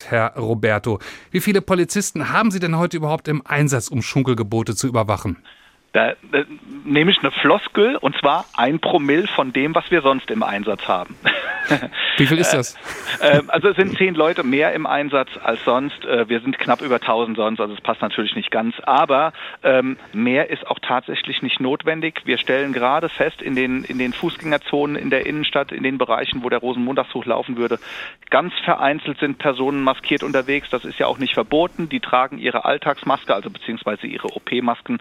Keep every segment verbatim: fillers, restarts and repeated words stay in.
Herr Roberto, wie viele Polizisten haben Sie denn heute überhaupt im Einsatz, um Schunkelgebote zu überwachen? Da, da nehme ich eine Floskel, und zwar ein Promille von dem, was wir sonst im Einsatz haben. Wie viel ist das? Äh, also es sind zehn Leute mehr im Einsatz als sonst. Äh, wir sind knapp über tausend sonst, also es passt natürlich nicht ganz. Aber ähm, mehr ist auch tatsächlich nicht notwendig. Wir stellen gerade fest, in den, in den Fußgängerzonen in der Innenstadt, in den Bereichen, wo der Rosenmontagszug laufen würde, ganz vereinzelt sind Personen maskiert unterwegs. Das ist ja auch nicht verboten. Die tragen ihre Alltagsmaske, also beziehungsweise ihre O P-Masken.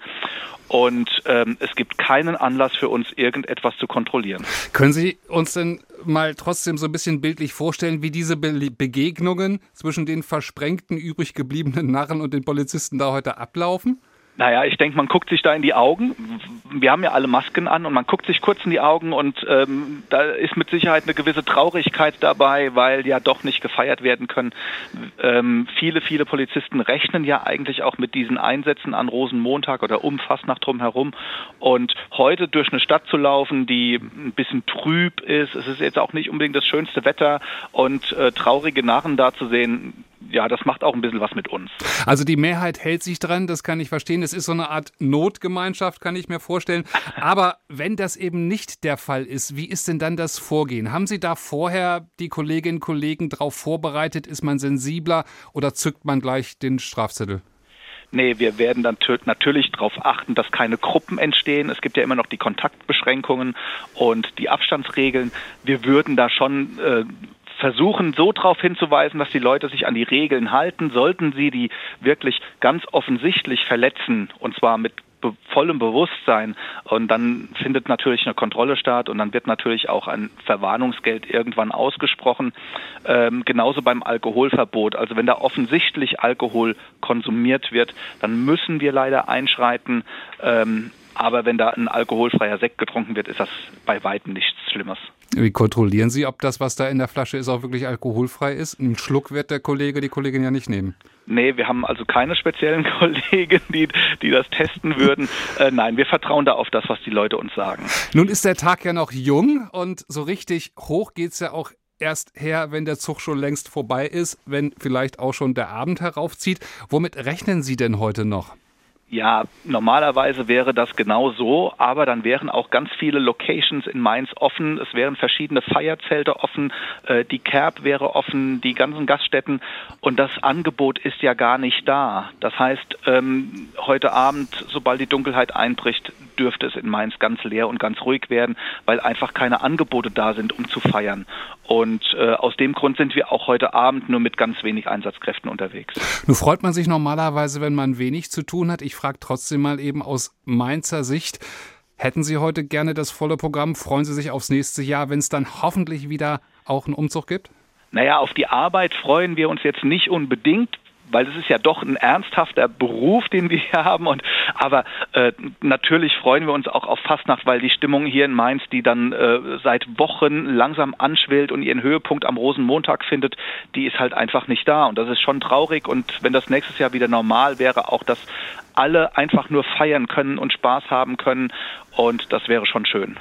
Und ähm, es gibt keinen Anlass für uns, irgendetwas zu kontrollieren. Können Sie uns denn mal trotzdem so ein bisschen bildlich vorstellen, wie diese Be- Begegnungen zwischen den versprengten, übrig gebliebenen Narren und den Polizisten da heute ablaufen? Naja, ich denke, man guckt sich da in die Augen. Wir haben ja alle Masken an und man guckt sich kurz in die Augen und ähm, da ist mit Sicherheit eine gewisse Traurigkeit dabei, weil ja doch nicht gefeiert werden können. Ähm, viele, viele Polizisten rechnen ja eigentlich auch mit diesen Einsätzen an Rosenmontag oder um Fastnacht drumherum. Und heute durch eine Stadt zu laufen, die ein bisschen trüb ist, es ist jetzt auch nicht unbedingt das schönste Wetter und äh, traurige Narren da zu sehen, ja, das macht auch ein bisschen was mit uns. Also die Mehrheit hält sich dran, das kann ich verstehen. Es ist so eine Art Notgemeinschaft, kann ich mir vorstellen. Aber wenn das eben nicht der Fall ist, wie ist denn dann das Vorgehen? Haben Sie da vorher die Kolleginnen und Kollegen darauf vorbereitet? Ist man sensibler oder zückt man gleich den Strafzettel? Nee, wir werden dann t- natürlich darauf achten, dass keine Gruppen entstehen. Es gibt ja immer noch die Kontaktbeschränkungen und die Abstandsregeln. Wir würden da schon äh, versuchen, so darauf hinzuweisen, dass die Leute sich an die Regeln halten. Sollten sie die wirklich ganz offensichtlich verletzen, und zwar mit be- vollem Bewusstsein, und dann findet natürlich eine Kontrolle statt und dann wird natürlich auch ein Verwarnungsgeld irgendwann ausgesprochen. Ähm, genauso beim Alkoholverbot. Also wenn da offensichtlich Alkohol konsumiert wird, dann müssen wir leider einschreiten. Ähm, aber wenn da ein alkoholfreier Sekt getrunken wird, ist das bei weitem nichts Schlimmes. Wie kontrollieren Sie, ob das, was da in der Flasche ist, auch wirklich alkoholfrei ist? Einen Schluck wird der Kollege, die Kollegin ja nicht nehmen. Nee, wir haben also keine speziellen Kollegen, die, die das testen würden. Äh, nein, wir vertrauen da auf das, was die Leute uns sagen. Nun ist der Tag ja noch jung und so richtig hoch geht's ja auch erst her, wenn der Zug schon längst vorbei ist, wenn vielleicht auch schon der Abend heraufzieht. Womit rechnen Sie denn heute noch? Ja, normalerweise wäre das genau so, aber dann wären auch ganz viele Locations in Mainz offen. Es wären verschiedene Feierzelte offen, äh, die Kerb wäre offen, die ganzen Gaststätten, und das Angebot ist ja gar nicht da. Das heißt, ähm, heute Abend, sobald die Dunkelheit einbricht, dürfte es in Mainz ganz leer und ganz ruhig werden, weil einfach keine Angebote da sind, um zu feiern. Und äh, aus dem Grund sind wir auch heute Abend nur mit ganz wenig Einsatzkräften unterwegs. Nun freut man sich normalerweise, wenn man wenig zu tun hat. Ich frage trotzdem mal eben aus Mainzer Sicht, hätten Sie heute gerne das volle Programm? Freuen Sie sich aufs nächste Jahr, wenn es dann hoffentlich wieder auch einen Umzug gibt? Naja, auf die Arbeit freuen wir uns jetzt nicht unbedingt, weil es ist ja doch ein ernsthafter Beruf, den wir hier haben. Und aber äh, natürlich freuen wir uns auch auf Fastnacht, weil die Stimmung hier in Mainz, die dann äh, seit Wochen langsam anschwillt und ihren Höhepunkt am Rosenmontag findet, die ist halt einfach nicht da. Und das ist schon traurig. Und wenn das nächstes Jahr wieder normal wäre, auch dass alle einfach nur feiern können und Spaß haben können. Und das wäre schon schön.